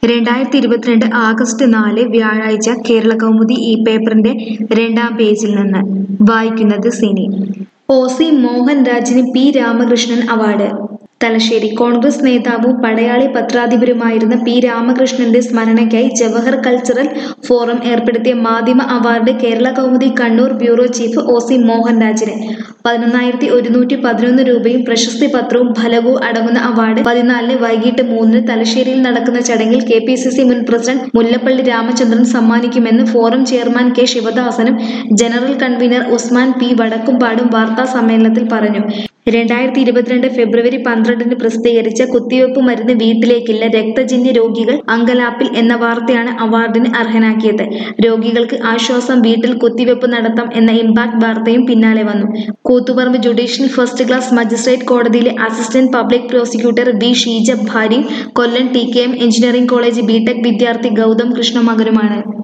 2022 August 4 വ്യാഴാഴ്ച കേരളകൗമുദി ഈ പേപ്പറിന്റെ 2-ാം പേജിൽ നിന്ന് വായിക്കുന്നത് സിനി. ഒ.സി. മോഹൻ രാജിന് P. Ramakrishnan award. Thalassery. Congress നേതാവും പടയാളി പത്രാധിപരുമായിരുന്ന പി. രാമകൃഷ്ണന്റെ സ്മരണയ്ക്കായി ജവഹർ കൾച്ചറൽ ഫോറം ഏർപ്പെടുത്തിയ മാധ്യമ award Kerala Kaumudi Kannur bureau chief O C. Mohan രാജിന്. 11,111 രൂപയും പ്രശസ്തി പത്രവും ഫലകവും അടങ്ങുന്ന അവാർഡ് 14-ന് വൈകിട്ട് 3-ന് തലശ്ശേരിയിൽ നടക്കുന്ന ചടങ്ങിൽ കെ.പി.സി.സി. മുൻ പ്രസിഡന്റ് മുല്ലപ്പള്ളി രാമചന്ദ്രൻ സമ്മാനിക്കുമെന്ന് ഫോറം ചെയർമാൻ കെ. ശിവദാസനും general convener Usman P. Vadakkumpad വാർത്താസമ്മേളനത്തിൽ പറഞ്ഞു. 2022 ഫെബ്രുവരി 12-ന് പ്രസിദ്ധീകരിച്ച കുത്തിവെപ്പ് മരുന്ന് വീട്ടിലേക്കില്ല, രക്തജന്യ രോഗികൾ അങ്കലാപ്പിൽ എന്ന വാർത്തയാണ് അവാർഡിന് അർഹനാക്കിയത്. രോഗികൾക്ക് ആശ്വാസം, വീട്ടിൽ കുത്തിവെപ്പ് നടത്താം എന്ന ഇമ്പാക്ട് വാർത്തയും പിന്നാലെ വന്നു. Koothuparamba judicial first class magistrate കോടതിയിലെ assistant public prosecutor V. Sheeja ഭാര്യയും കൊല്ലം ടി.കെ.എം എഞ്ചിനീയറിംഗ് കോളേജ് ബി.ടെക് വിദ്യാർത്ഥി ഗൗതം കൃഷ്ണ മകനുമാണ്.